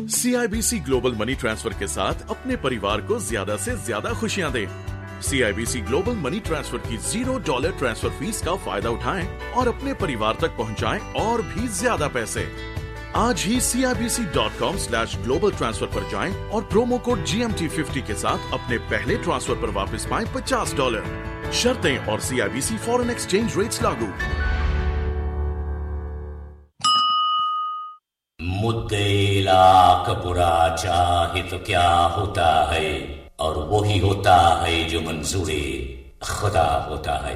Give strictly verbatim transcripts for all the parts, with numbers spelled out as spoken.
C I B C global money transfer के साथ अपने परिवार को ज्यादा से ज्यादा खुशियां दें। C I B C global money transfer की जीरो डॉलर ट्रांसफर फीस का फायदा उठाएं और अपने परिवार तक पहुंचाएं और भी ज्यादा पैसे। आज ही C I B C dot com slash global transfer पर जाएं और promo code G M T fifty के साथ अपने पहले ट्रांसफर पर वापस पाएं पचास डॉलर। शर्तें और C I B C foreign exchange rates लागू। मुद्दे लाख बुरा चाहे तो क्या होता है, और वही होता है जो मंजूरे खुदा होता है।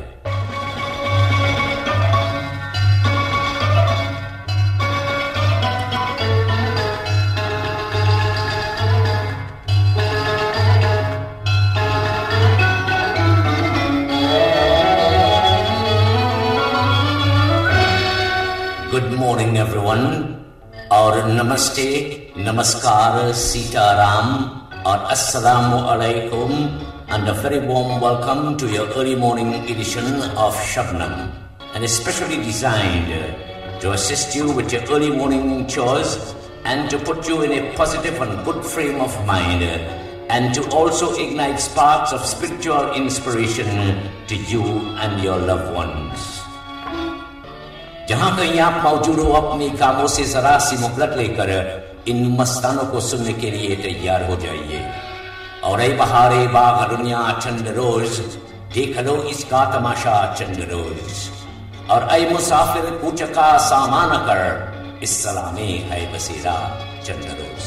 गुड मॉर्निंग एवरीवन, और नमस्ते, नमस्कार, सीताराम, और assalamu alaikum, and a very warm welcome to your early morning edition of Shabnam, and especially designed to assist you with your early morning chores and to put you in a positive and good frame of mind, and to also ignite sparks of spiritual inspiration to you and your loved ones. जहां कहीं आप मौजूद हो, अपनी कामों से जरा सी मुहलत लेकर इन मस्तानों को सुनने के लिए तैयार हो जाइए। और ऐ बहारे बाग दुनिया चंद रोज, देख लो इसका तमाशा चंद रोज। और ऐ मुसाफिर पूछ का सामान कर, इस सलामे है बसेरा चंद रोज।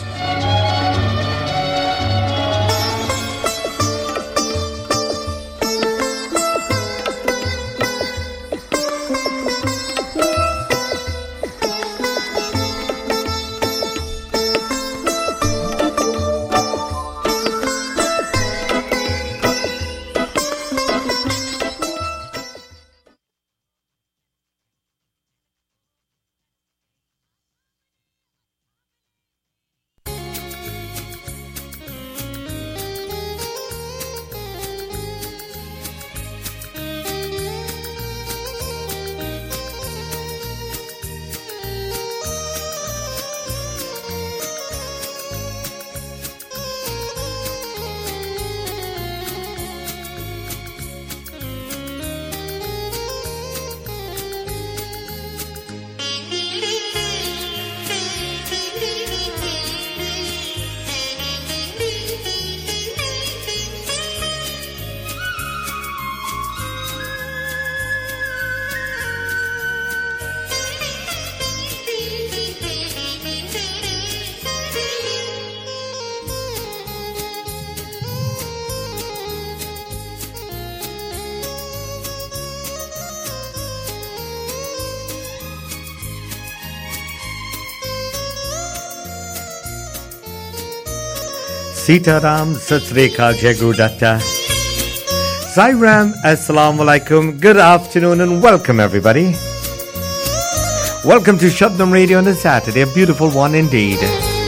Sitaram, Satsreka, Jagrudatta, Sairam, Assalamu Alaikum, good afternoon and welcome everybody. Welcome to Shabnam Radio on a Saturday, a beautiful one indeed.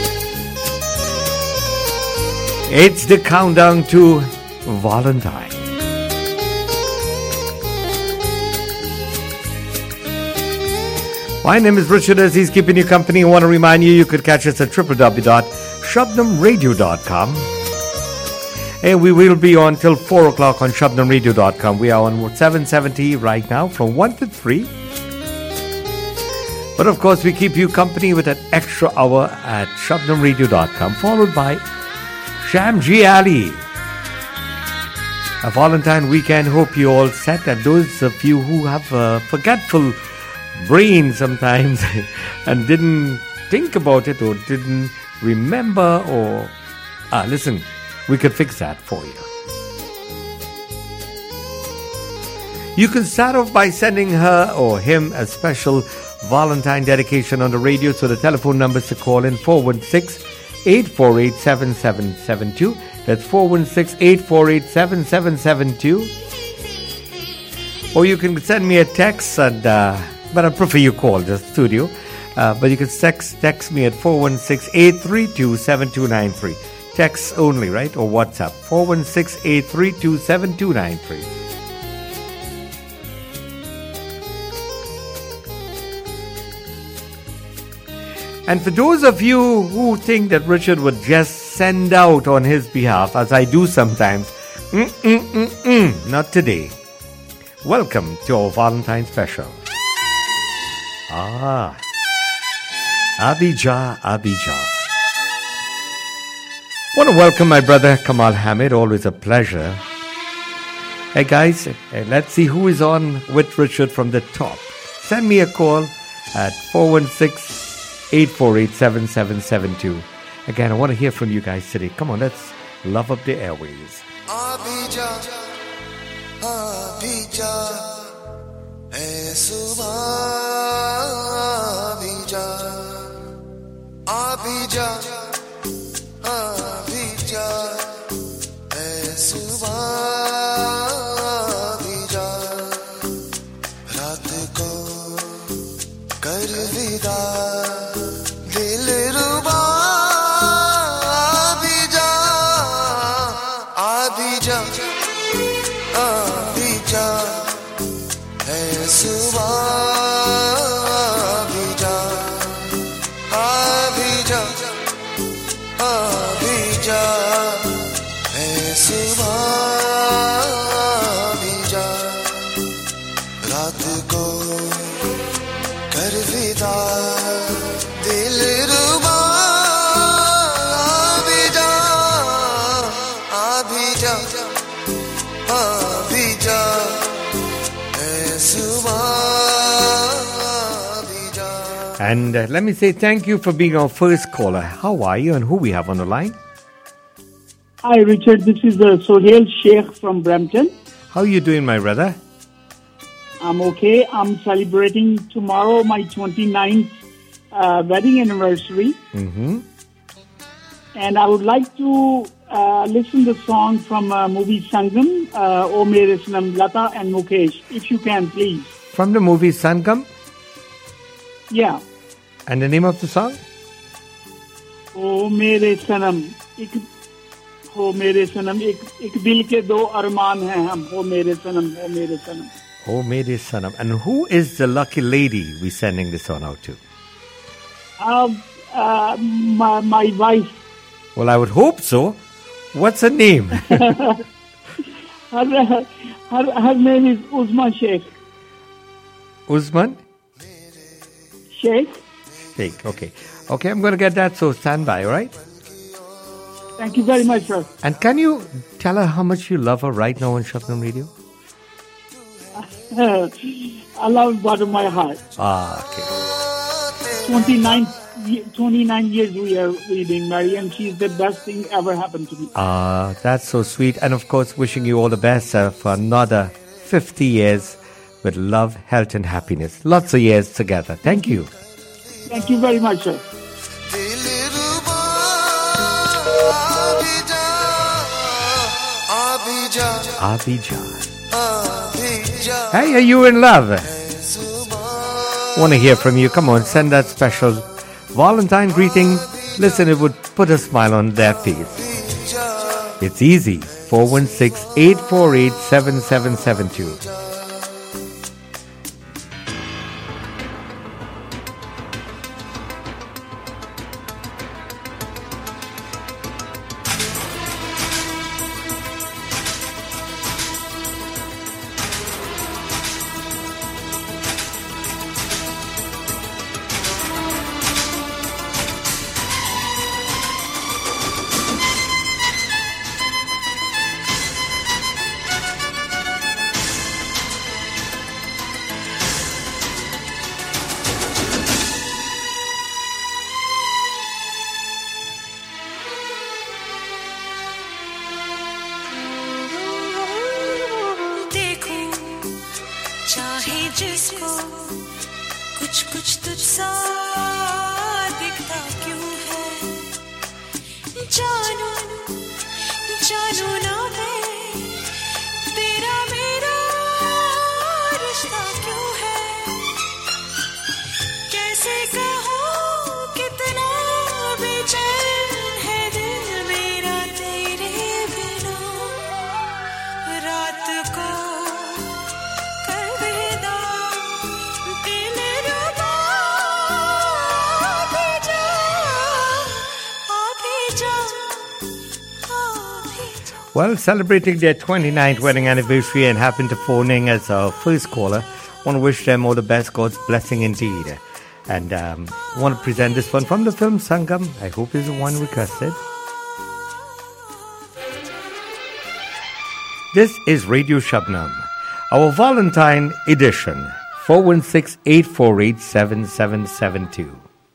It's the countdown to Valentine. My name is Richard Aziz, keeping you company. I want to remind you, you could catch us at w w w dot shabnam radio dot com. And we will be on till four o'clock on shabnam radio dot com. We are on seven seventy right now from one to three. But of course, we keep you company with an extra hour at shabnam radio dot com, followed by Shamji Ali. A Valentine weekend. Hope you all set. And those of you who have a forgetful brain sometimes and didn't think about it or didn't remember or ah listen, we can fix that for you. You can start off by sending her or him a special Valentine dedication on the radio. So the telephone numbers to call in four one six, eight four eight, seven seven seven two. That's four one six, eight four eight, seven seven seven two. Or you can send me a text and uh, but I prefer you call the studio. Uh, but you can text text me at four one six, eight three two, seven two nine three. Text only, right? Or WhatsApp four one six, eight three two, seven two nine three. And for those of you who think that Richard would just send out on his behalf, as I do sometimes, mm-mm-mm-mm, not today. Welcome to our Valentine special. Ah, Abijah, Abijah. Want to welcome my brother Kamal Hamid. Always a pleasure. Hey guys, let's see who is on with Richard from the top. Send me a call at four one six, eight four eight, seven seven seven two. Again, I want to hear from you guys today. Come on, let's love up the airways. Abijah, Abijah, hai subha Abijah, Abijah, Abijah, hai subha And uh, let me say thank you for being our first caller. How are you and who we have on the line? Hi, Richard. This is uh, Sohail Sheikh from Brampton. How are you doing, my brother? I'm okay. I'm celebrating tomorrow my twenty-ninth uh, wedding anniversary. Mm-hmm. And I would like to uh, listen to the song from uh, movie Sangam, uh, O Mere Sanam, Lata and Mukesh, if you can, please. From the movie Sangam? Yeah. And the name of the song? O Mere Sanam, ek, O Mere Sanam, ek, ek dil ke do arman hai hum, O Mere Sanam, O Mere Sanam. O Mere Sanam. And who is the lucky lady we're sending this song out to? Uh, uh, my, my wife. Well, I would hope so. What's her name? her, her, her name is Uzma Sheikh. Uzman? Sheikh. Sheikh, okay. Okay, I'm going to get that, so stand by, all right? Thank you very much, sir. And can you tell her how much you love her right now on Shabnam Radio? I love it bottom of my heart. Ah, okay. twenty-nine, twenty-nine years we are we been married, and she's the best thing ever happened to me. Ah, that's so sweet. And of course, wishing you all the best uh, for another fifty years with love, health, and happiness. Lots of years together. Thank you. Thank you very much, sir. Abijah. Hey, are you in love? Want to hear from you? Come on, send that special Valentine greeting. Listen, it would put a smile on their face. It's easy. four one six, eight four eight, seven seven seven two. Well, celebrating their twenty-ninth wedding anniversary and happen to phone in as our first caller. Want to wish them all the best, God's blessing indeed. And um, want to present this one from the film Sangam. I hope it's the one requested. This is Radio Shabnam, our Valentine edition. four one six, eight four eight, seven seven seven two.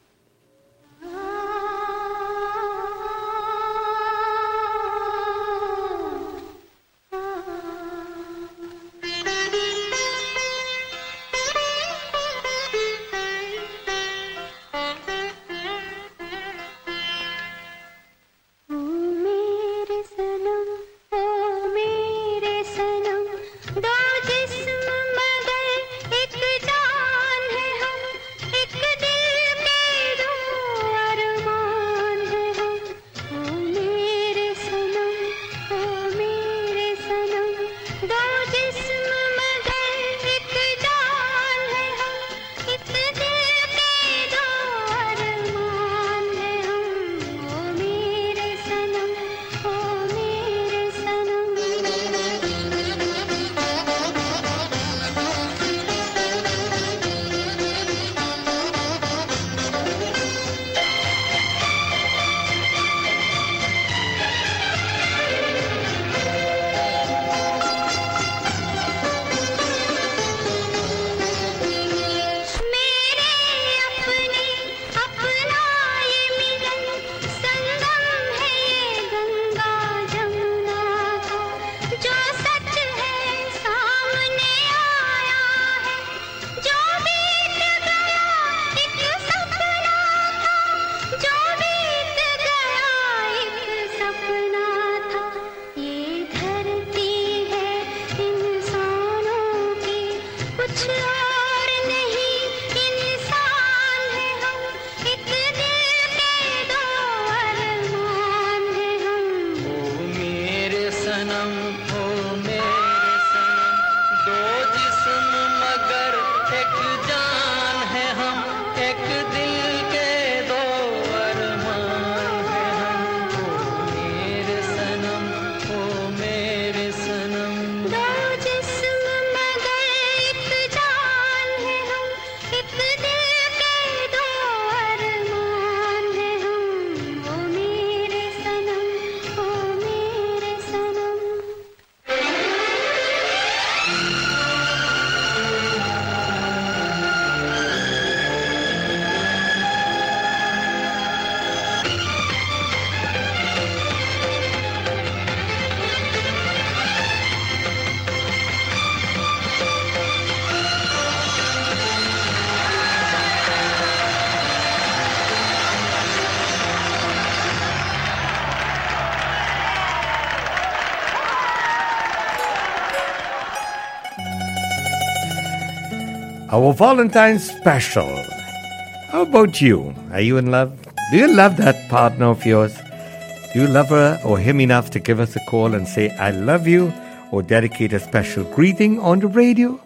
Our Valentine's special. How about you? Are you in love? Do you love that partner of yours? Do you love her or him enough to give us a call and say, I love you, or dedicate a special greeting on the radio?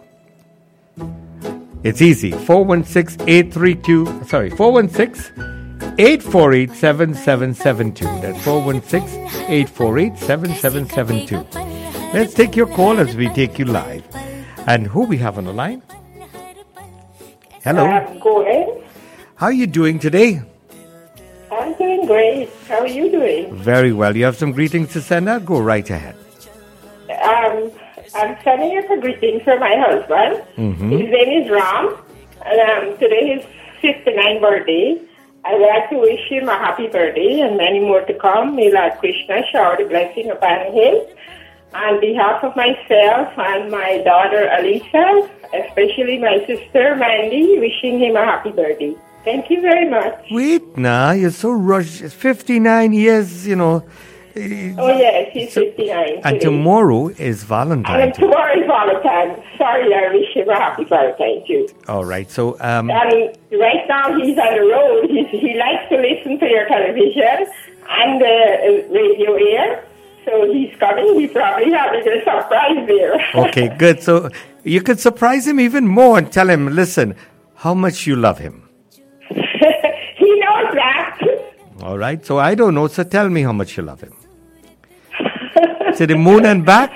It's easy. four one six, eight three two, sorry, four one six, eight four eight, seven seven seven two. That's four one six, eight four eight, seven seven seven two. Let's take your call as we take you live. And who we have on the line? Hello. Uh, go ahead. How are you doing today? I'm doing great. How are you doing? Very well. You have some greetings to send out? Go right ahead. Um, I'm sending you a greeting for my husband. Mm-hmm. His name is Ram. And um, today is his fifty-ninth birthday. I'd like to wish him a happy birthday and many more to come. May Lord Krishna shower the blessing upon him. On behalf of myself and my daughter Alisa, especially my sister Mandy, wishing him a happy birthday. Thank you very much. Wait, now, you're so rushed. It's fifty-nine years, you know. Oh, yes, he's So- fifty-nine. And today. tomorrow is Valentine's And Day. tomorrow is Valentine's. Sorry, I wish him a happy Valentine's too. All right. So, um, And right now he's on the road. He's, he likes to listen to your television and the uh, radio air. So he's coming. He probably having a surprise there. okay, good. So you could surprise him even more and tell him, listen, how much you love him. He knows that. All right. So I don't know. So tell me how much you love him. To the moon and back?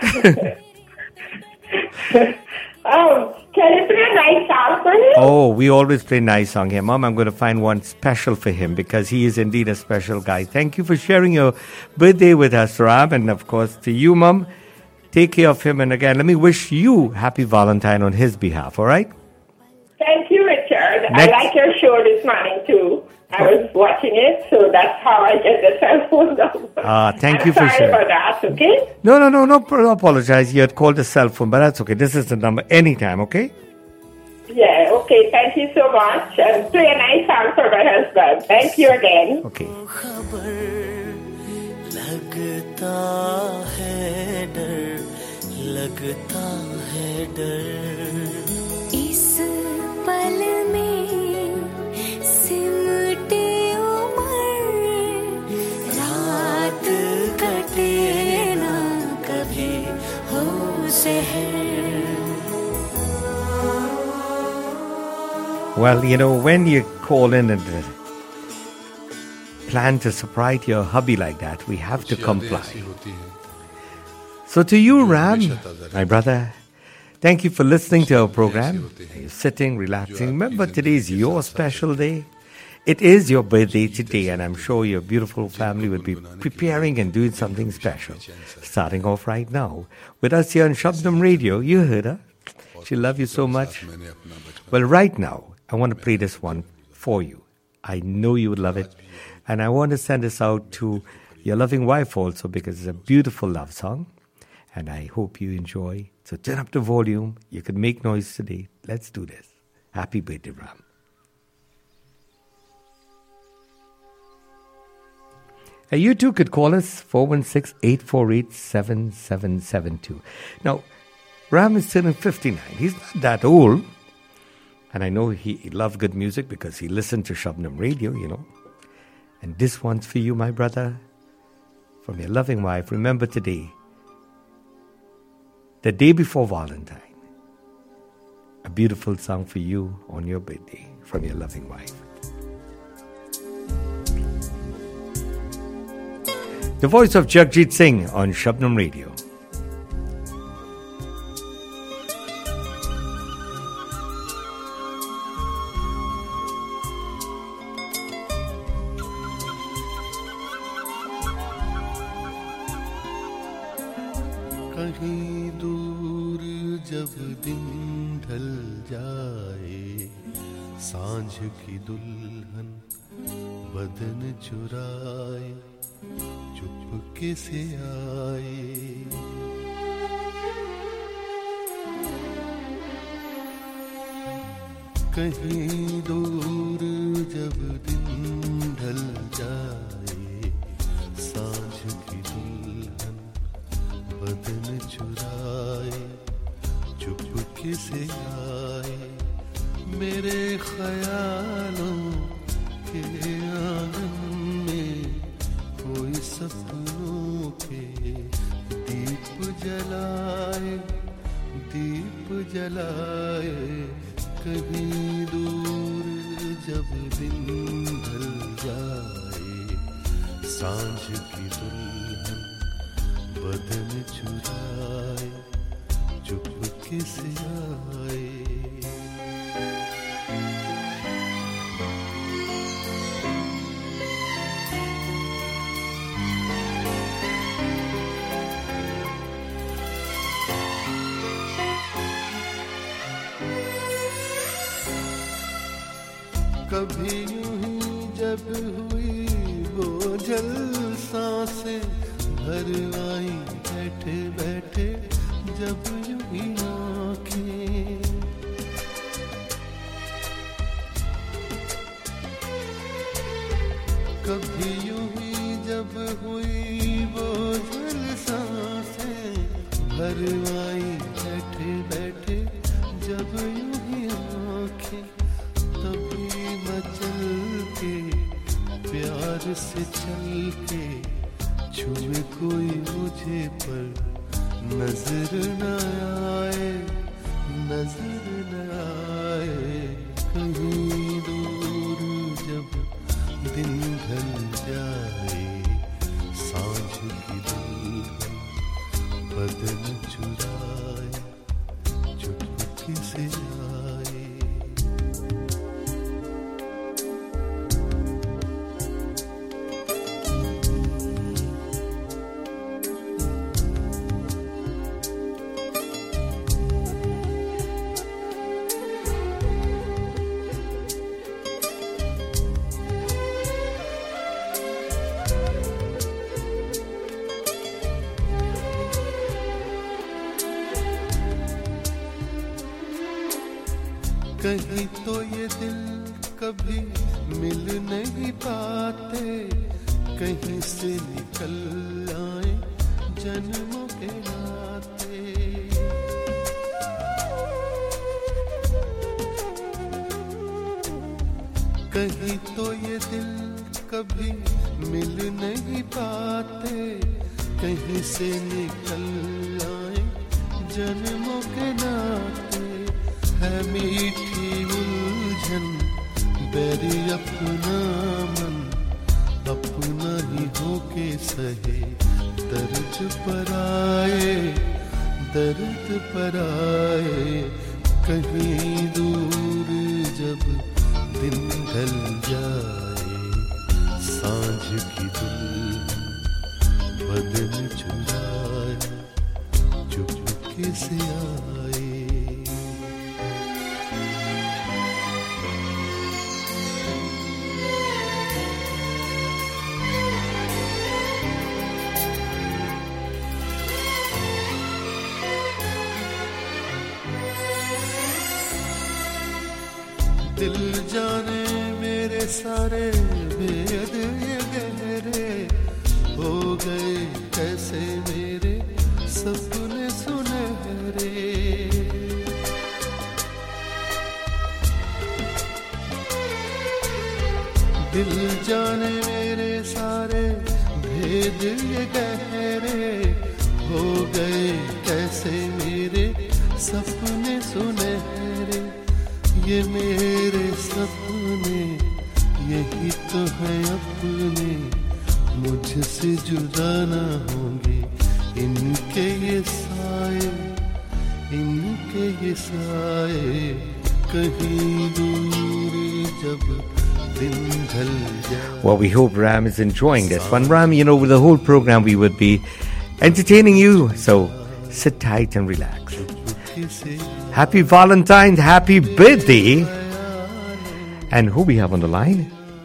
Oh, can you play a nice song for me? Oh, we always play nice song here. Mom, I'm going to find one special for him because he is indeed a special guy. Thank you for sharing your birthday with us, Ram. And of course, to you, Mom, take care of him. And again, let me wish you happy Valentine on his behalf, all right? Thank you, Richard. Next. I like your show this morning, too. I was watching it, so that's how I get the cell phone number. Ah, thank I'm you for sorry sharing. about that, okay? No, no, no, no, no apologize. You had called the cell phone, but that's okay. This is the number anytime, okay? Yeah, okay. Thank you so much. And play a nice song for my husband. Thank you again. Okay. लगता है डर लगता है डर इस पल में सिमटे उमर रात कटे ना कभी हो शहर. Well, you know, when you call in and uh, plan to surprise your hubby like that, we have to comply. So to you, Ram, my brother, thank you for listening to our program. You're sitting, relaxing. Remember, today is your special day. It is your birthday today, and I'm sure your beautiful family will be preparing and doing something special. Starting off right now with us here on Shabnam Radio. You heard her. She loves you so much. Well, right now, I want to play this one for you. I know you would love it. And I want to send this out to your loving wife also because it's a beautiful love song. And I hope you enjoy. So turn up the volume. You can make noise today. Let's do this. Happy birthday, Ram. And you too could call us four one six, eight four eight, seven seven seven two. Now, Ram is turning fifty-nine. He's not that old. And I know he, he loved good music because he listened to Shabnam Radio, you know. And this one's for you, my brother, from your loving wife. Remember today, the day before Valentine, a beautiful song for you on your birthday from your loving wife. The voice of Jagjit Singh on Shabnam Radio. कहीं दूर जब दिन ढल जाए सांझ की दुल्हन बदन चुराए चुपके से आए कहीं दूर जब दिन ढल जाए सांझ की दुल्हन बदन चुराए चुपके से आए मेरे ख्यालों के आंगन में कोई सपनों के दीप जलाए दीप जलाए कहीं दूर जब दिन ढल जाए सांझ की दुल्हन बदन चुराए चुपके से आए कभी यूं ही जब हुई बोझल सांसें भर आई बैठे बैठे जब यूं ही आँखें कभी यूं ही जब हुई बोझल सांसें भर आई बैठे बैठे जब यूं ही आँखें तभी मचल के प्यार से चल के छुए कोई मुझे पर नजर न आए नजर न आए कहीं दूर जब दिन ढल जाए, सांझ की दुल्हन बदन चुराए, चुपके से आए। कहीं तो ये दिल कभी मिल नहीं पाते, कहीं से निकल आए जन्मों के नाते। कहीं तो ये दिल कभी मिल नहीं पाते, कहीं से निकल आए जन्मों के नाते। है मीठी उलझन बैरी अपना मन, अपना ही होके सहे दर्द पर आए, दर्द पर आए। कहीं दूर जब दिन ढल जाए, सांझ की दुल्हन बदन चुराए, चुपके से आए। दिल जाने मेरे सारे भेद ये गहरे हो गए, कैसे मेरे सपने सुनहरे। दिल जाने मेरे सारे भेद ये गहरे हो गए, कैसे मेरे सपने सुनहरे। ये मेरे सपने यही तो है अपने, मुझसे जुदा ना होंगे इनके ये साए, इनके ये साए। कहीं दूर जब दिन ढल जाए। Well, we hope Ram is enjoying this one. Ram, you know, with the whole program we would be entertaining you, so sit tight and relax. Happy Valentine's, happy birthday. And who we have on the line?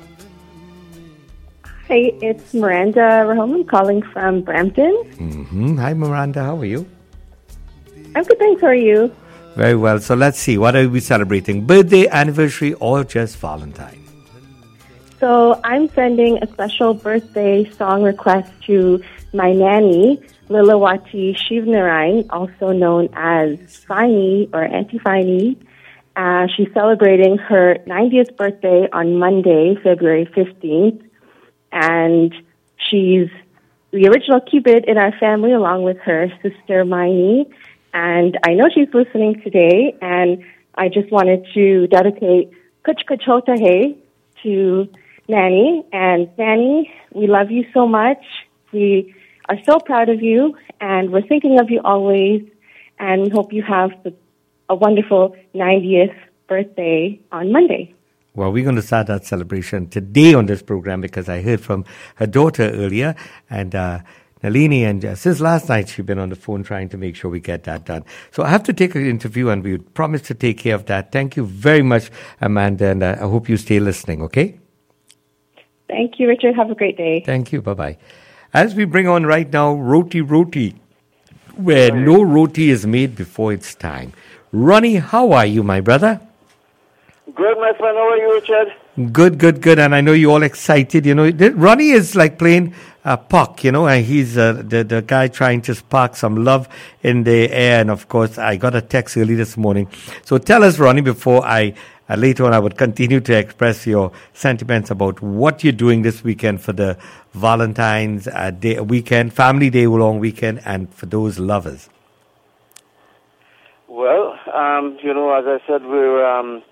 Hi, it's Miranda Rahman calling from Brampton. Mm-hmm. Hi, Miranda. How are you? I'm good, thanks. How are you? Very well. So let's see. What are we celebrating? Birthday, anniversary, or just Valentine? So I'm sending a special birthday song request to my nanny, Lilawati Shivnarayan, also known as Fini or Auntie Fini. Uh, she's celebrating her ninetieth birthday on Monday, February fifteenth. And she's the original Cupid in our family along with her sister Maini. And I know she's listening today, and I just wanted to dedicate Kuch Kuch Hota Hai to Nanny. And Nanny, we love you so much. We are so proud of you, and we're thinking of you always, and we hope you have a wonderful ninetieth birthday on Monday. Well, we're going to start that celebration today on this program because I heard from her daughter earlier, and uh, Nalini, and uh, since last night she's been on the phone trying to make sure we get that done. So I have to take an interview, and we promise to take care of that. Thank you very much, Amanda, and uh, I hope you stay listening, okay? Thank you, Richard. Have a great day. Thank you. Bye-bye. As we bring on right now, Roti Roti, where no roti is made before its time. Ronnie, how are you, my brother? Good, my friend. How are you, Richard? Good, good, good. And I know you're all excited. You know, Ronnie is like playing uh, puck, you know, and he's uh, the, the guy trying to spark some love in the air. And, of course, I got a text early this morning. So tell us, Ronnie, before I, uh, later on, I would continue to express your sentiments about what you're doing this weekend for the Valentine's uh, Day weekend, Family Day long weekend, and for those lovers. Well, um, you know, as I said, we're um,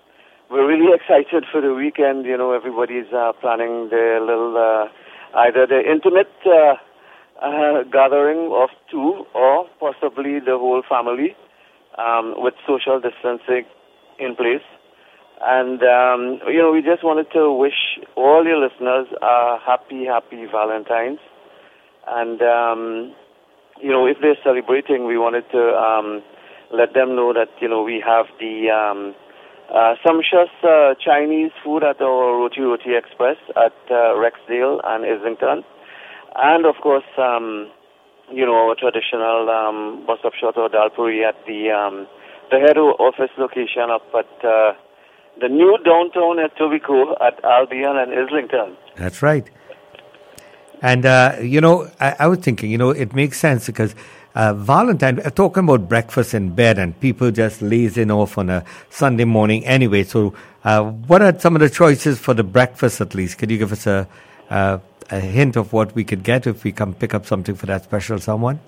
we're really excited for the weekend. You know, everybody's uh, planning their little, uh, either their intimate uh, uh, gathering of two or possibly the whole family um, with social distancing in place. And, um, you know, we just wanted to wish all your listeners a happy, happy Valentine's. And, um, you know, if they're celebrating, we wanted to um, let them know that, you know, we have the um, uh, sumptuous uh, Chinese food at our Roti Roti Express at uh, Rexdale and Islington. And, of course, um, you know, our traditional um, bus-up shot or dal puri at the, um, the head office location up at uh, the new downtown at Etobicoke at Albion and Islington. That's right. And, uh, you know, I, I was thinking, you know, it makes sense because uh, Valentine, uh, talking about breakfast in bed and people just lazing off on a Sunday morning anyway. So uh, what are some of the choices for the breakfast at least? Could you give us a, uh, a hint of what we could get if we come pick up something for that special someone?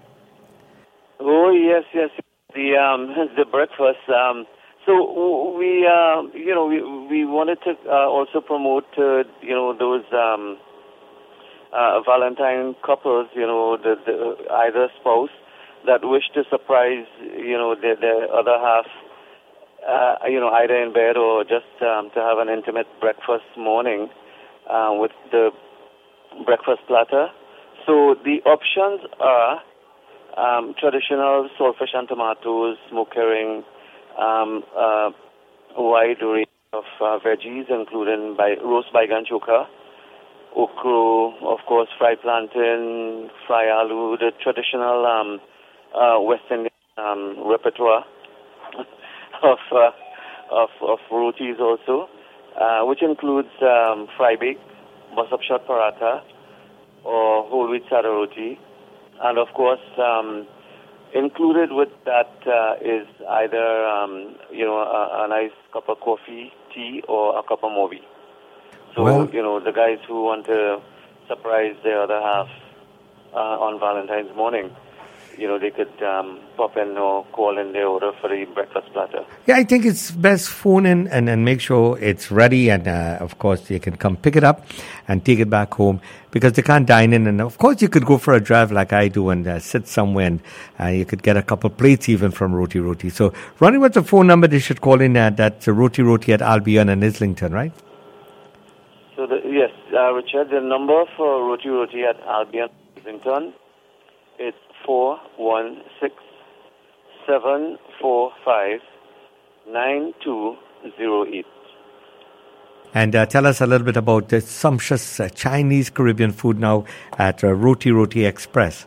Oh, yes, yes. The, um, the breakfast... Um, So we, uh, you know, we we wanted to uh, also promote, uh, you know, those um, uh, Valentine couples, you know, the, the either spouse that wish to surprise, you know, their, their other half, uh, you know, either in bed or just um, to have an intimate breakfast morning uh, with the breakfast platter. So the options are um, traditional saltfish and tomatoes, smoked herring. Um, uh, a wide range of uh, veggies, including by roast baigan choka, okra, of course, fried plantain, fried aloo, the traditional um, uh, West Indian um, repertoire of, uh, of of rotis also, uh, which includes um, fry bake, bus-up shot paratha, or whole wheat sada roti, and of course. Um, Included with that uh, is either, um, you know, a, a nice cup of coffee, tea, or a cup of mobi. So, well, you know, the guys who want to surprise their other half uh, on Valentine's morning, you know, they could um, pop in or call in their order for the breakfast platter. Yeah, I think it's best phone in and, and make sure it's ready. And, uh, of course, they can come pick it up and take it back home because they can't dine in. And, of course, you could go for a drive like I do and uh, sit somewhere and uh, you could get a couple plates even from Roti Roti. So, Ronnie, what's the phone number they should call in at? That's Roti Roti at Albion and Islington, right? So, the, yes, uh, Richard, the number for Roti Roti at Albion and Islington is four one six seven four five nine two zero eight. And uh, tell us a little bit about the sumptuous uh, Chinese Caribbean food now at uh, Roti Roti Express.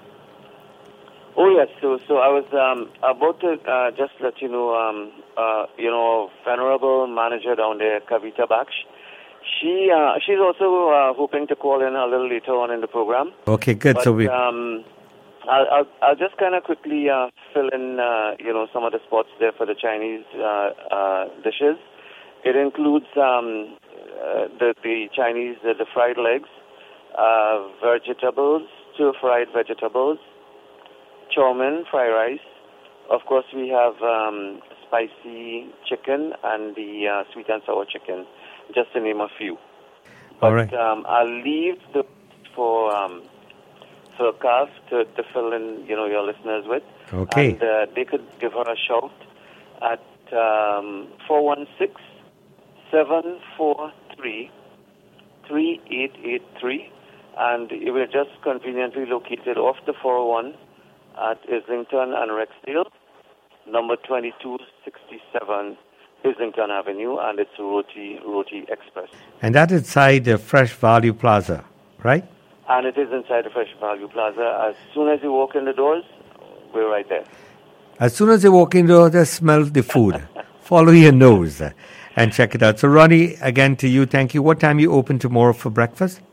Oh yes, so so I was um, about to uh, just let you know, um, uh, you know, venerable manager down there, Kavita Baksh. She uh, she's also uh, hoping to call in a little later on in the program. Okay, good. But, so we. Um, I'll, I'll, I'll just kind of quickly uh, fill in, uh, you know, some of the spots there for the Chinese uh, uh, dishes. It includes um, uh, the, the Chinese, the, the fried legs, uh, vegetables, stir-fried vegetables, chow mein, fried rice. Of course, we have um, spicy chicken and the uh, sweet and sour chicken, just to name a few. But All right. um, I'll leave the for... Um, So, Kav, to, to fill in, you know, your listeners with. Okay. And uh, they could give her a shout at um, four one six, seven four three, three eight eight three. And we're just conveniently located off the four oh one at Islington and Rexdale, number twenty-two sixty-seven Islington Avenue, and it's Roti Roti Express. And that is inside the Fresh Value Plaza, right? And it is inside the Fresh Value Plaza. As soon as you walk in the doors, we're right there. As soon as you walk in the door, just smell the food. Follow your nose and check it out. So, Ronnie, again to you, thank you. What time you open tomorrow for breakfast?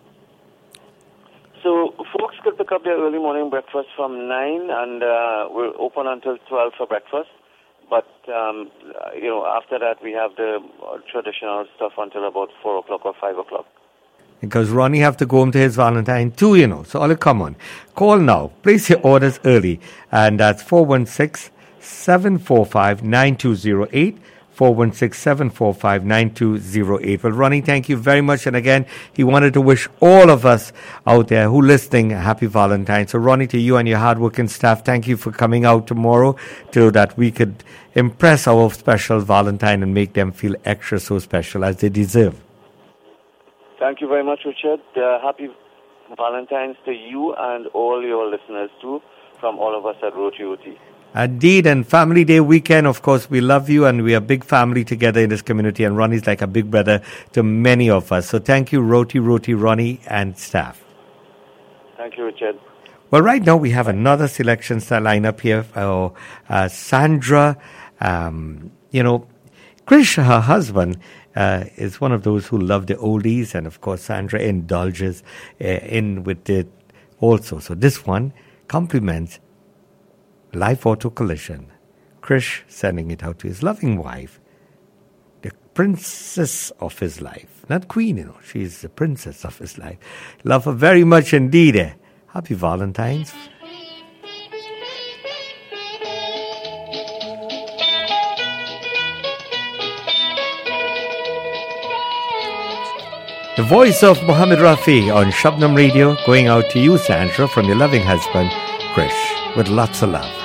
So, folks could pick up their early morning breakfast from nine, and uh, we're open until twelve for breakfast. But, um, you know, after that, we have the uh, traditional stuff until about four o'clock or five o'clock. Because Ronnie have to go home to his Valentine too, you know. So, I'll come on. Call now. Place your orders early. And that's four one six, seven four five, nine two zero eight. four one six, seven four five, nine two zero eight. Well, Ronnie, thank you very much. And again, he wanted to wish all of us out there who listening a happy Valentine's. So, Ronnie, to you and your hardworking staff, thank you for coming out tomorrow so that we could impress our special Valentine and make them feel extra so special as they deserve. Thank you very much, Richard. Uh, happy Valentine's to you and all your listeners too, from all of us at Roti Roti. Indeed, and Family Day weekend, of course, we love you and we are a big family together in this community, and Ronnie's like a big brother to many of us. So thank you, Roti Roti, Ronnie and staff. Thank you, Richard. Well, right now we have another selection style lineup here for uh, Sandra. Um, you know, Krish, her husband, uh, is one of those who love the oldies, and of course Sandra indulges uh, in with it also. So this one compliments Life Auto Collision. Krish sending it out to his loving wife, the princess of his life. Not queen, you know. She's the princess of his life. Love her very much indeed. Eh? Happy Valentine's. The voice of Muhammad Rafi on Shabnam Radio, going out to you, Sandra, from your loving husband, Krish, with lots of love.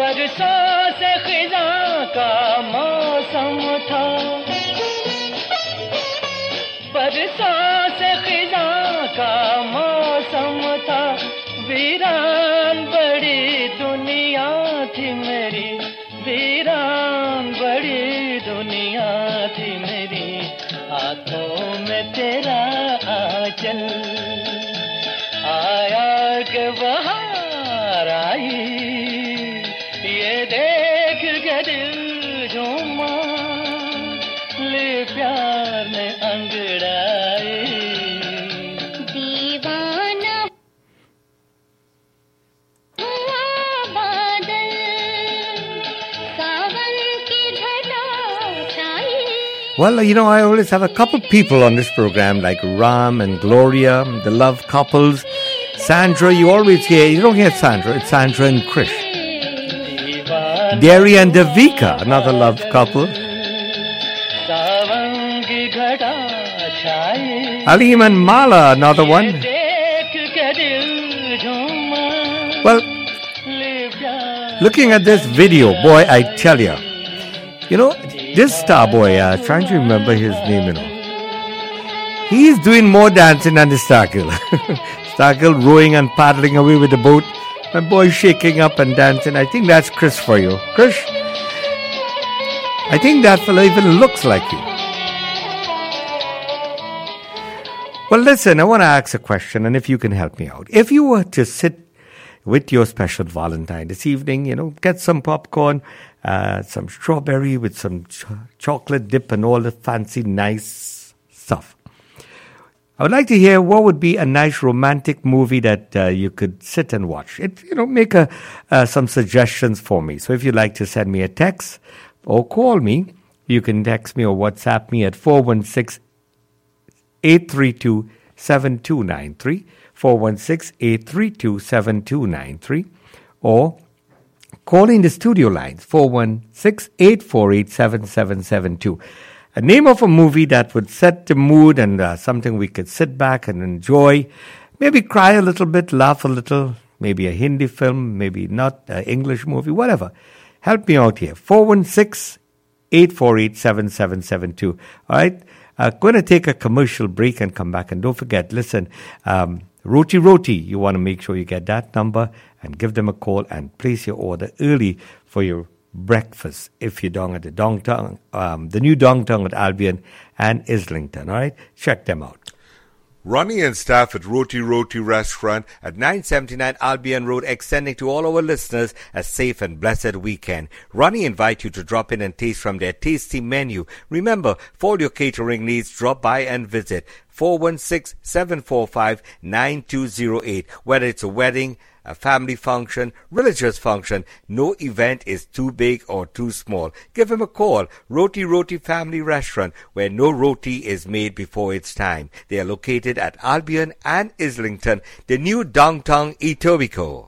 बरसों से खिज़ां का मौसम था बरसों से खिज़ां का मौसम था वीरान बड़ी दुनिया थी मेरी वीरान बड़ी दुनिया थी मेरी हाथों में तेरा आंचल आया के बहार आई ये देख के दिल झूमा ले प्यार में अंगड़ाई दीवाना हुआ बादल सावन की घटा छाई. Well, you know, I always have a couple people on this program, like Ram and Gloria, the love couples. Sandra, you always hear, you don't hear Sandra, it's Sandra and Krish. Derry and Devika, another love couple. Aleem and Mala, another one. Well, looking at this video, boy, I tell you, you know, this star boy, uh, trying to remember his name, you know, he's doing more dancing than the Starkill. Starkill rowing and paddling away with the boat. My boy shaking up and dancing. I think that's Chris for you. Chris, I think that fellow even looks like you. Well, listen, I want to ask a question, and if you can help me out. If you were to sit with your special Valentine this evening, you know, get some popcorn, uh, some strawberry with some ch- chocolate dip and all the fancy, nice stuff. I would like to hear what would be a nice romantic movie that uh, you could sit and watch. It, you know, make a, uh, some suggestions for me. So if you'd like to send me a text or call me, you can text me or WhatsApp me at four one six, eight three two, seven two nine three, four one six, eight three two, seven two nine three, or call in the studio lines, four one six, eight four eight, seven seven seven two. A name of a movie that would set the mood and uh, something we could sit back and enjoy. Maybe cry a little bit, laugh a little. Maybe a Hindi film, maybe not, an English movie, whatever. Help me out here. four one six, eight four eight, seven seven seven two. All right? Uh, going to take a commercial break and come back. And don't forget, listen, um, Roti Roti, you want to make sure you get that number and give them a call and place your order early for your breakfast if you're down at the Dongtang, um, the new Dongtang at Albion and Islington. All right, check them out. Ronnie and staff at Roti Roti Restaurant at nine seventy-nine Albion Road, extending to all our listeners a safe and blessed weekend. Ronnie invite you to drop in and taste from their tasty menu. Remember, for all your catering needs, drop by and visit four one six, seven four five, nine two zero eight. Whether it's a wedding, a family function, religious function, no event is too big or too small. Give him a call. Roti Roti Family Restaurant, where no roti is made before its time. They are located at Albion and Islington, the new downtown Etobicoke.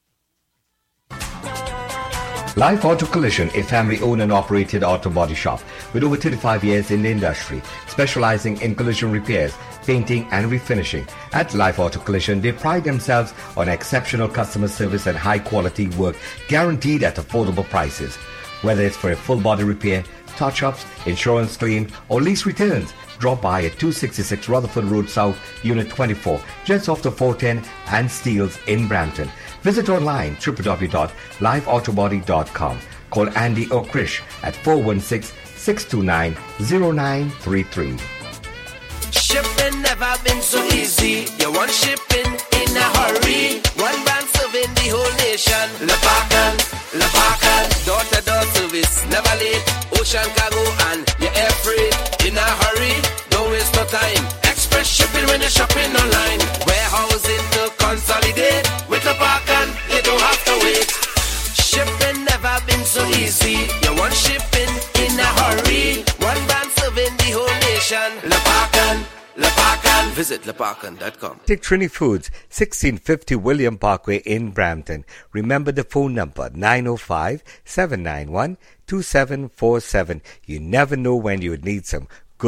Life Auto Collision, a family-owned and operated auto body shop with over thirty-five years in the industry, specializing in collision repairs, painting and refinishing. At Life Auto Collision, they pride themselves on exceptional customer service and high-quality work, guaranteed at affordable prices. Whether it's for a full-body repair, touch-ups, insurance claim, or lease returns, drop by at two sixty-six Rutherford Road South, Unit twenty-four, just off the four ten and Steeles in Brampton. Visit online, w w w dot live autobody dot com. Call Andy or Krish at four one six, six two nine, zero nine three three. Shipping never been so easy. You want shipping in a hurry. One brand serving the whole nation. Lepakan, Lepakan, door-to-door service, never late. Ocean cargo and your air freight in a hurry. Don't waste no time. Express shipping when you're shopping online. Warehousing to consolidate. With Lepakan, you don't have to wait. Shipping never been so easy. You want shipping in a hurry. One brand serving the whole nation. Lepakan, Lepakan. Visit lepakan dot com. Take Trini Foods, sixteen fifty William Parkway in Brampton. Remember the phone number, nine oh five, seven nine one, two seven four seven. You never know when you would need some good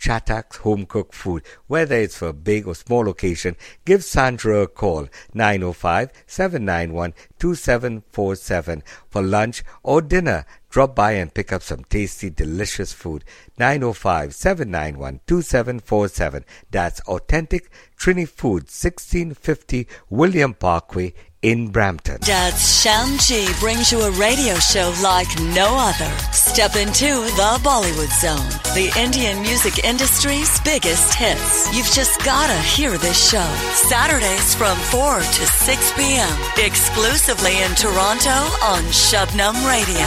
Chattak's home cooked food. Whether it's for a big or small occasion, give Sandra a call, nine oh five, seven nine one, two seven four seven. For lunch or dinner, drop by and pick up some tasty, delicious food. nine oh five, seven nine one, two seven four seven. That's Authentic Trini Food, sixteen fifty William Parkway in Brampton. Dad's Shamji brings you a radio show like no other. Step into the Bollywood Zone, the Indian music industry's biggest hits. You've just gotta hear this show. Saturdays from four to six p.m. exclusively in Toronto on Shabnam Radio.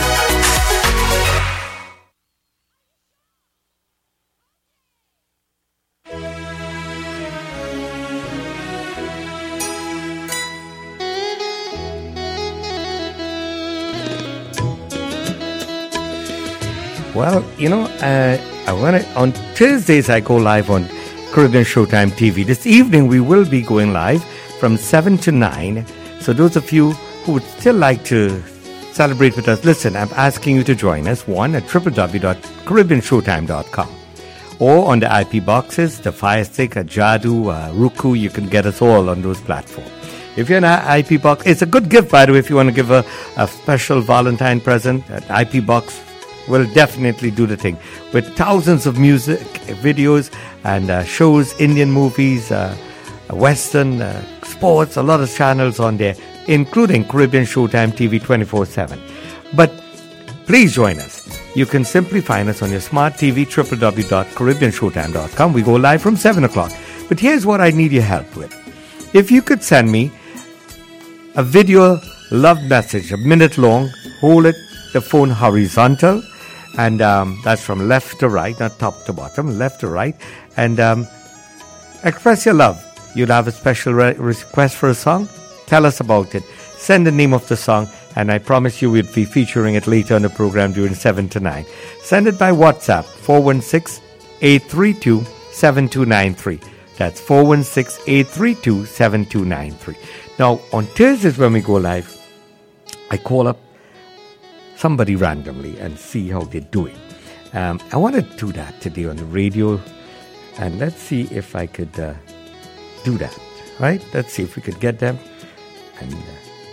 Well, you know, uh, I want to, on Thursdays I go live on Caribbean Showtime T V. This evening we will be going live from seven to nine. So those of you who would still like to celebrate with us, listen, I'm asking you to join us, one, at w w w dot caribbean showtime dot com. Or on the I P boxes, the Fire Stick, a Jadu, uh, Roku, you can get us all on those platforms. If you're an I P box, it's a good gift, by the way, if you want to give a, a special Valentine present, an I P box will definitely do the thing. With thousands of music, videos, and uh, shows, Indian movies, uh, Western, uh, sports, a lot of channels on there, including Caribbean Showtime T V twenty-four seven. But please join us. You can simply find us on your smart T V, w w w dot caribbean showtime dot com. We go live from seven o'clock. But here's what I need your help with. If you could send me a video love message, a minute long, hold it, the phone horizontal, and um, that's from left to right, not top to bottom, left to right, and um, express your love. You'll have a special re- request for a song. Tell us about it. Send the name of the song, and I promise you we'll be featuring it later on the program during seven to nine. Send it by WhatsApp, four one six, eight three two, seven two nine three. That's four one six, eight three two, seven two nine three. Now, on Thursdays when we go live, I call up somebody randomly and see how they're doing. Um, I want to do that today on the radio, and let's see if I could uh, do that. Right? Let's see if we could get them. And uh,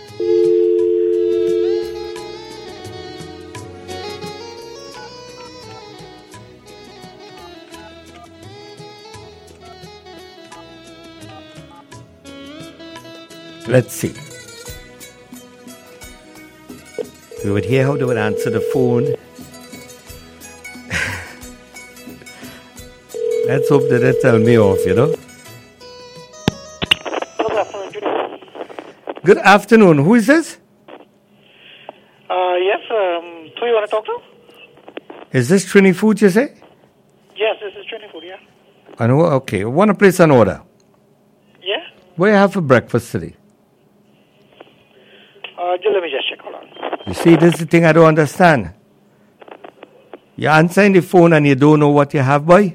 let's see. We would hear how they would answer the phone. Let's hope that they tell me off, you know. Good afternoon. Good afternoon. Who is this? Uh, yes, um, who you want to talk to? Is this Trini Food, you say? Yes, this is Trini Food, yeah. I know, okay. I want to place an order. Yeah? What do you have for breakfast today? Uh, just let me just check, hold on. You see, this is the thing I don't understand. You answer the phone and you don't know what you have, boy.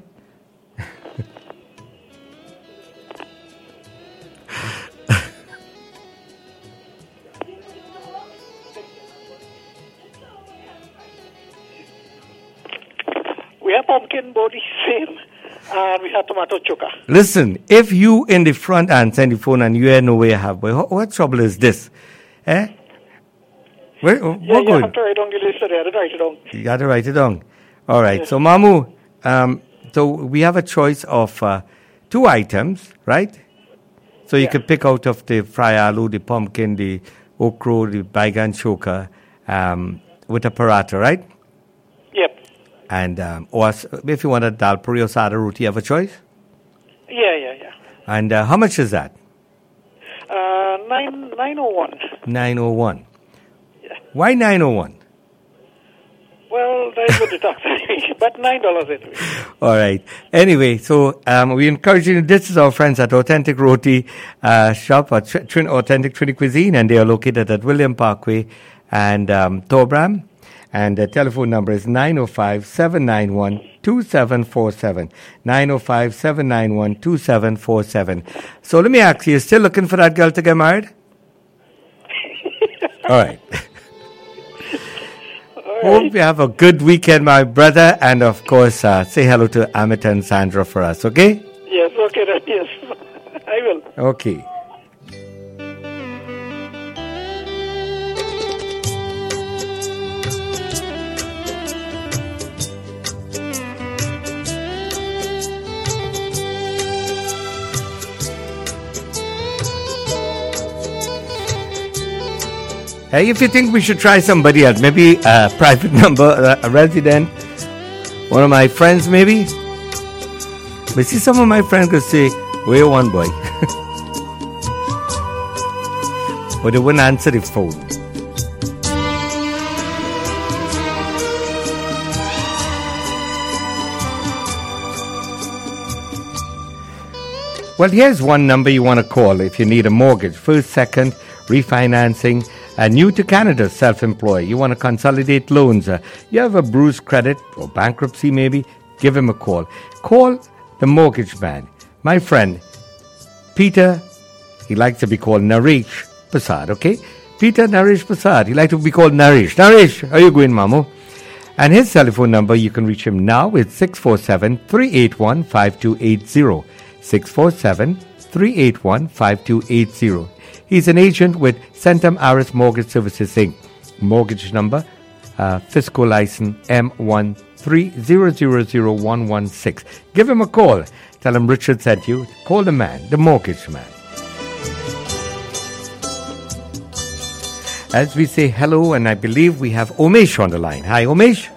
We have pumpkin body same, and we have tomato choka. Listen, if you in the front answer the phone and you know where you have, boy, what, what trouble is this? Eh? Where, what Yeah, you going? have to write down the list, so you have to write it down. You got to write it down. All right. So, Mamu, um, so we have a choice of uh, two items, right? So you Yeah. can pick out of the fry aloo, the pumpkin, the okra, the baigan choka, um, with a paratha, right? Yep. And um, or s- if you want a dal puri or sada roti, you have a choice. Yeah, yeah, yeah. And uh, how much is that? Uh, nine nine oh one. nine oh one. Why nine oh one? Well, that's what the tax anyway, but nine dollars anyway. All right. Anyway, so um, we encourage you. This is our friends at Authentic Roti uh, Shop, at Tr- Trin- Authentic Trini Cuisine, and they are located at William Parkway and um, Torbram. And the telephone number is nine oh five, seven nine one, two seven four seven. nine oh five, seven nine one, two seven four seven. So let me ask you, you still looking for that girl to get married? All right. Hope you have a good weekend, my brother. And of course, uh, say hello to Amit and Sandra for us, okay? Yes, okay, then, yes. I will. Okay. Hey, if you think we should try somebody else, maybe a private number, a resident, one of my friends maybe. But see, some of my friends could say, where one boy? But they wouldn't answer the phone. Well, here's one number you want to call if you need a mortgage. First, second, refinancing. Uh, new to Canada, self-employed. You want to consolidate loans. Uh, you have a bruised credit or bankruptcy maybe. Give him a call. Call the mortgage man. My friend, Peter, he likes to be called Naresh Prasad, okay? Peter Naresh Prasad. He likes to be called Naresh. Naresh, how you going, Mamu? And his telephone number, you can reach him now. It's six four seven, three eight one, five two eight zero. six four seven, three eight one, five two eight zero. He's an agent with Centum Aris Mortgage Services Incorporated. Mortgage number, uh, fiscal license M one three zero zero zero one one six. Give him a call. Tell him Richard sent you. Call the man, the mortgage man. As we say hello, and I believe we have Omesh on the line. Hi, Omesh.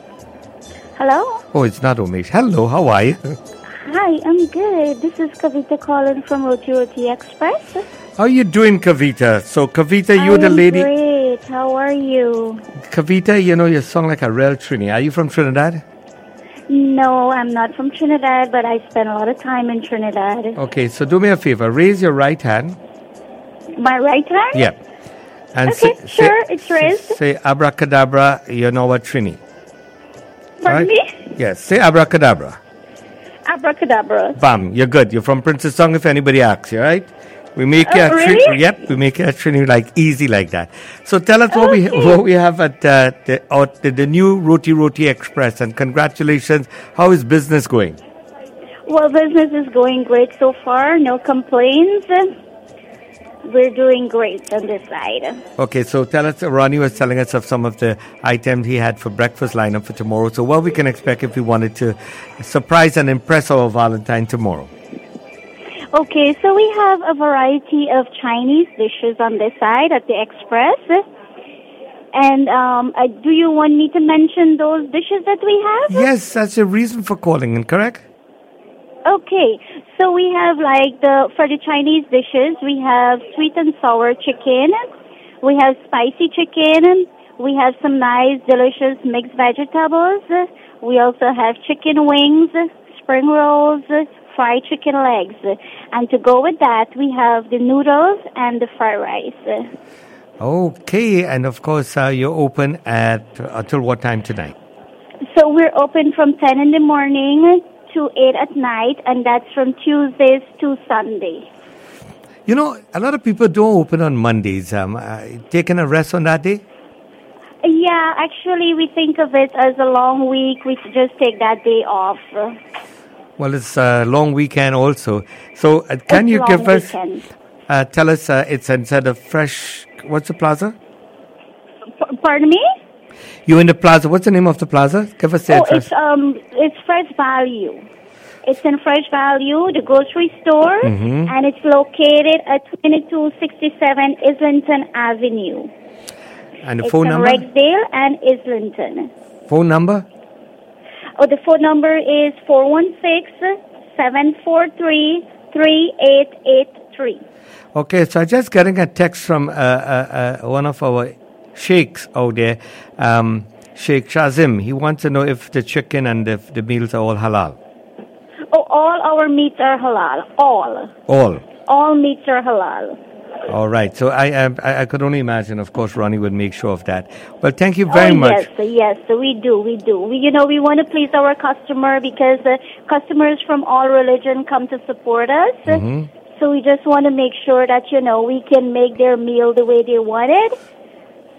Hello. Oh, it's not Omesh. Hello, how are you? Hi, I'm good. This is Kavita calling from Roti Roti Express. How are you doing, Kavita? So, Kavita, you're I'm the lady. Great. How are you? Kavita, you know, you sound like a real Trini. Are you from Trinidad? No, I'm not from Trinidad, but I spend a lot of time in Trinidad. Okay, so do me a favor. Raise your right hand. My right hand? Yeah. And Okay, say, sure, say, it's raised. Say abracadabra, you know what Trini. Pardon me? Yes, say abracadabra. Abracadabra. Bam, you're good. You're from Princess Song if anybody asks you, right? We make Oh, it a really? Trini. Yep, we make it a Trini like easy like that. So tell us what we what we have at uh, the, out the, the new Roti Roti Express, and congratulations. How is business going? Well, business is going great so far. No complaints. We're doing great on this side. Okay, so tell us, Ronnie was telling us of some of the items he had for breakfast lineup for tomorrow. So what we can expect if we wanted to surprise and impress our Valentine tomorrow? Okay, so we have a variety of Chinese dishes on this side at the Express. And um, uh, do you want me to mention those dishes that we have? Yes, that's a reason for calling in, correct? Okay, so we have like the, for the Chinese dishes, we have sweet and sour chicken, we have spicy chicken, we have some nice delicious mixed vegetables, we also have chicken wings, spring rolls, fried chicken legs, and to go with that, we have the noodles and the fried rice. Okay, and of course, uh, you're open at until what time tonight? So we're open from ten in the morning to eight at night, and that's from Tuesdays to Sunday. You know, a lot of people don't open on Mondays. Um, uh, taking a rest on that day? Yeah, actually, we think of it as a long week. We just take that day off. Well, it's a long weekend also. So uh, can It's you long give us, weekend. uh, tell us, uh, it's inside of Fresh, what's the plaza? P- pardon me? You in the plaza. What's the name of the plaza? Give us the Oh, address. it's um, it's Fresh Value. It's in Fresh Value, the grocery store, Mhm. and it's located at twenty-two sixty-seven Islington Avenue. And the it's phone in number? Rexdale and Islington. Phone number? Oh, the phone number is four one six, seven four three, three eight eight three. Okay, so I'm just getting a text from uh, uh, uh, one of our sheikhs out there, um, Sheikh Shazim. He wants to know if the chicken and the, the meals are all halal. Oh, all our meats are halal. All. All. All meats are halal. All right. So I, um, I I could only imagine, of course, Ronnie would make sure of that. Well, thank you very oh, much. Yes, yes, we do, we do. We, you know, we want to please our customer because uh, customers from all religion come to support us. Mhm. So we just want to make sure that, you know, we can make their meal the way they want it.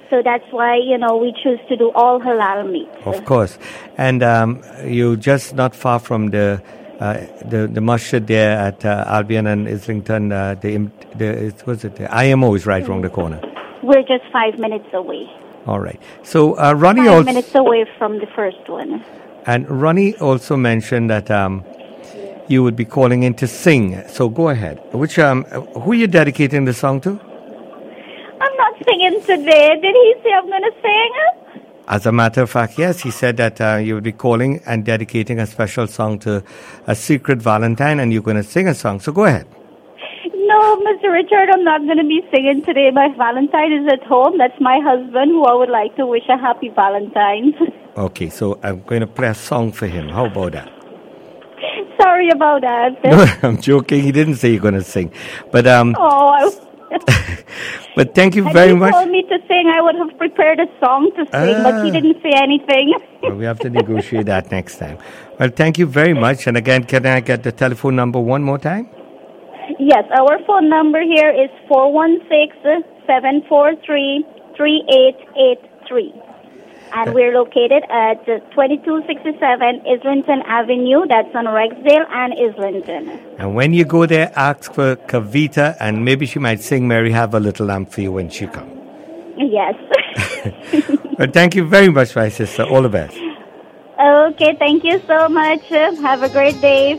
So that's why, you know, we choose to do all halal meat. Of course. And um, you're just not far from the uh, the, the masjid there at uh, Albion and Islington. Uh, the, the it, was it? The I M O is right around the corner. We're just five minutes away. All right. So uh, Ronnie Five also... minutes away from the first one. And Ronnie also mentioned that um, you would be calling in to sing. So go ahead. Which um, who are you dedicating the song to? I'm not singing today. Did he say I'm going to sing? As a matter of fact, yes, he said that uh, you would be calling and dedicating a special song to a secret Valentine, and you're going to sing a song. So go ahead. No, Mister Richard, I'm not going to be singing today. My Valentine is at home. That's my husband, who I would like to wish a happy Valentine's. Okay, so I'm going to play a song for him. How about that? Sorry about that. No, I'm joking. He didn't say you're going to sing. But um, Oh, I... but thank you Had very he much. told me to sing, I would have prepared a song to sing, but he Ah. didn't say anything. Well, we have to negotiate that next time. Well, thank you very much. And again, can I get the telephone number one more time? Yes, our phone number here is four one six, seven four three, three eight eight three. And we're located at uh, twenty-two sixty-seven Islington Avenue. That's on Rexdale and Islington. And when you go there, ask for Kavita, and maybe she might sing Mary Have a Little Lamb for you when she comes. Yes. But thank you very much, my sister. All the best. Okay, thank you so much. Have a great day.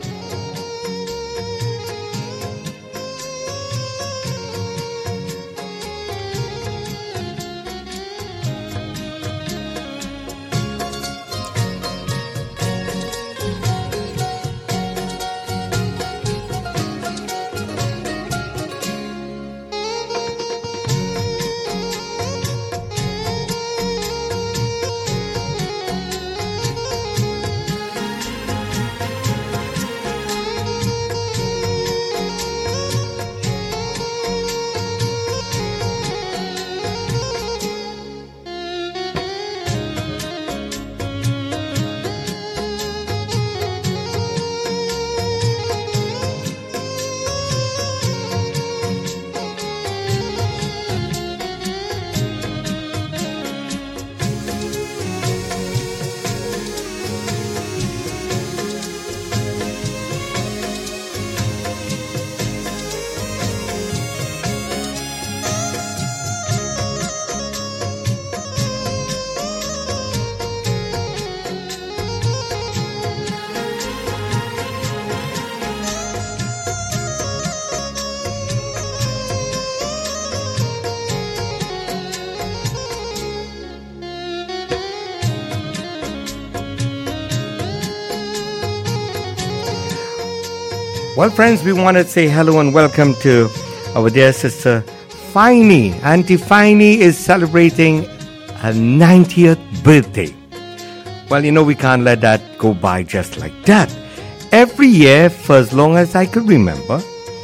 Well, friends, we want to say hello and welcome to our dear sister, Finey. Auntie Finey is celebrating her ninetieth birthday. Well, you know, we can't let that go by just like that. Every year, for as long as I could remember,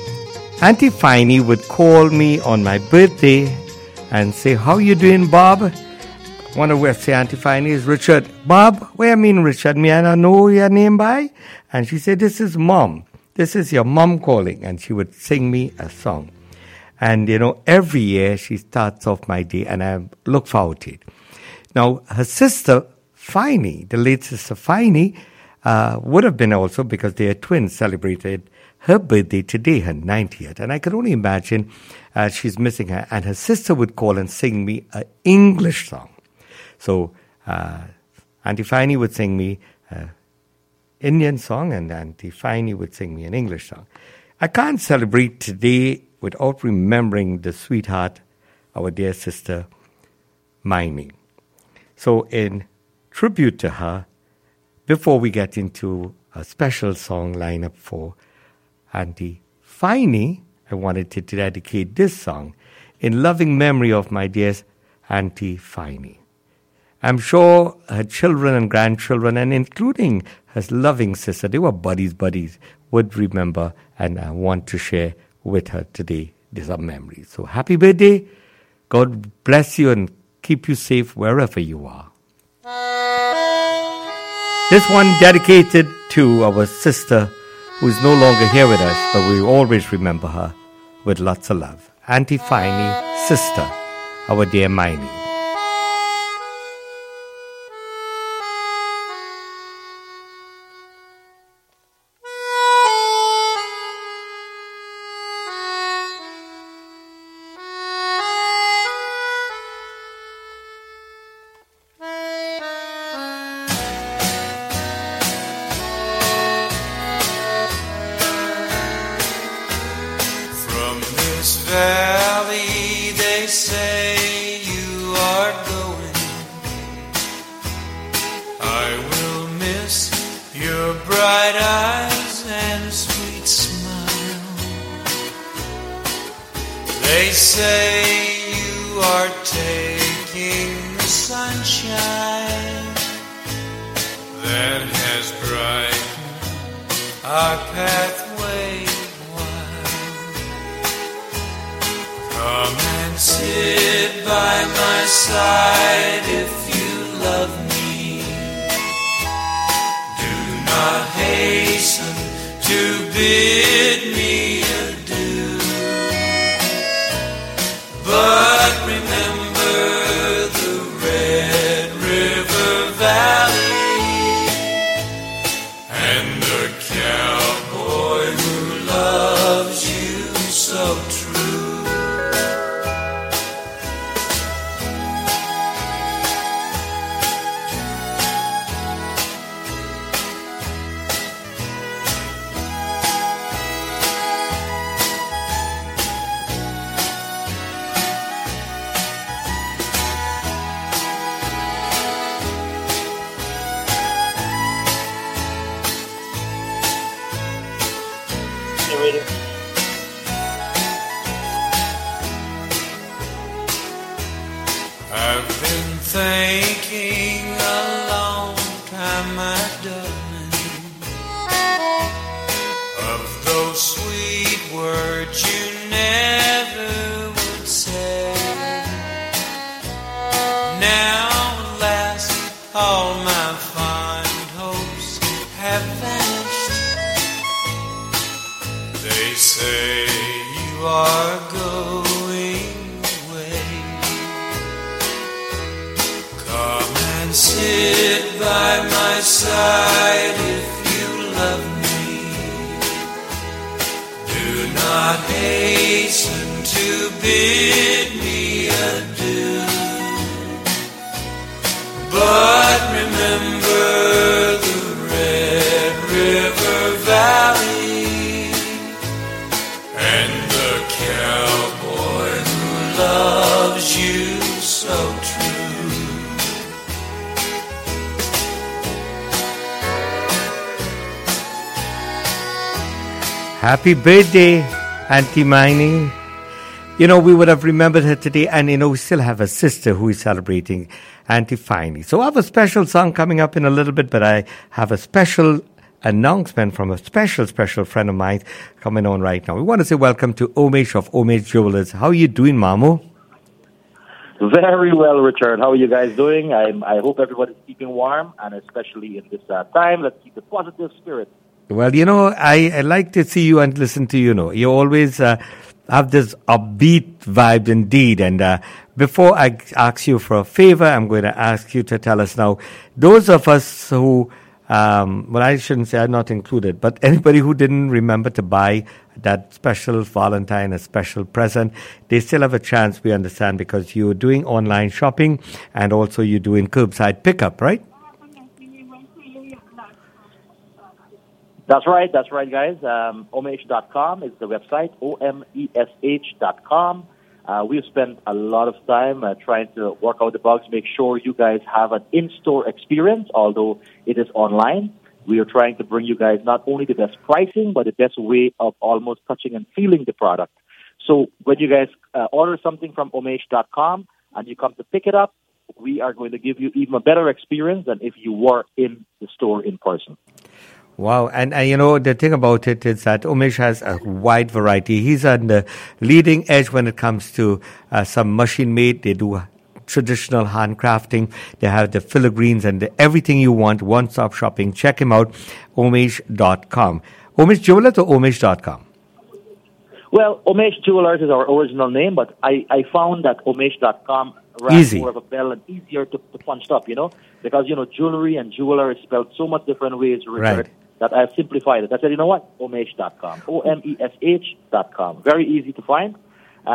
Auntie Finey would call me on my birthday and say, "How you doing, Bob?" One of us say Auntie Finey is Richard. "Bob, what you mean, Richard? Me I don't know your name by?" And she said, "This is Mom. This is your mom calling." And she would sing me a song. And, you know, every year she starts off my day and I look forward to it. Now, her sister, Finey, the late sister Finey, uh, would have been also, because they are twins, celebrated her birthday today, her ninetieth. And I could only imagine uh, she's missing her. And her sister would call and sing me an English song. So uh, Auntie Finey would sing me uh, Indian song, and Auntie Finey would sing me an English song. I can't celebrate today without remembering the sweetheart, our dear sister, Miney. So in tribute to her, before we get into a special song lineup for Auntie Finey, I wanted to dedicate this song in loving memory of my dear Auntie Finey. I'm sure her children and grandchildren, and including her loving sister, they were buddies, buddies, would remember and uh, want to share with her today some memories. So happy birthday. God bless you and keep you safe wherever you are. This one dedicated to our sister who is no longer here with us, but we always remember her with lots of love. Auntie Finey, sister, our dear Miney. this valley they say you are going. I will miss your bright eyes and sweet smile. They say you are taking the sunshine that has brightened our pathway. Come and sit by my side if you love me. Do not hasten to bid me adieu, but remember the Red River Valley and the cowboy who loves you so true. I've been thinking a long time, my darling, of those sweet words you never would say. Now, alas, all my fond hopes have vanished. They say you are going away. Come and sit by my side if you love me. Do not hasten to bid me adieu, but remember the Red River Valley and the cowboy who loves you so true. Happy birthday, Auntie Miney. You know, we would have remembered her today, and you know, we still have a sister who is celebrating, Auntie Finey. So I have a special song coming up in a little bit, but I have a special announcement from a special, special friend of mine coming on right now. We want to say welcome to Omesh of Omesh Jewelers. How are you doing, Mamu? Very well, Richard. How are you guys doing? I, I hope everybody's keeping warm, and especially in this uh, time, let's keep a positive spirit. Well, you know, I, I like to see you and listen to you. You know, you always uh, have this upbeat vibe indeed. And uh, before I ask you for a favor, I'm going to ask you to tell us now, those of us who, um, well, I shouldn't say I'm not included, but anybody who didn't remember to buy that special Valentine, a special present, they still have a chance, we understand, because you're doing online shopping and also you're doing curbside pickup, right? That's right, that's right, guys. Um, omesh dot com is the website, O M E S H dot com. Uh, we've spent a lot of time uh, trying to work out the bugs, make sure you guys have an in-store experience, although it is online. We are trying to bring you guys not only the best pricing, but the best way of almost touching and feeling the product. So when you guys uh, order something from omesh dot com and you come to pick it up, we are going to give you even a better experience than if you were in the store in person. Wow. And, uh, you know, the thing about it is that Omesh has a wide variety. He's on the leading edge when it comes to uh, some machine-made. They do traditional handcrafting. They have the filigreens and the, everything you want, one-stop shopping. Check him out, omesh dot com. Omesh Jewelers or omesh dot com? Well, Omesh Jewelers is our original name, but I, I found that omesh dot com rang Easy. more of a bell and easier to, to punch up, you know, because, you know, jewelry and jeweler is spelled so much different ways, Richard, Right. that I've simplified it. I said, you know what? omesh dot com. O M E S H dot com. Very easy to find.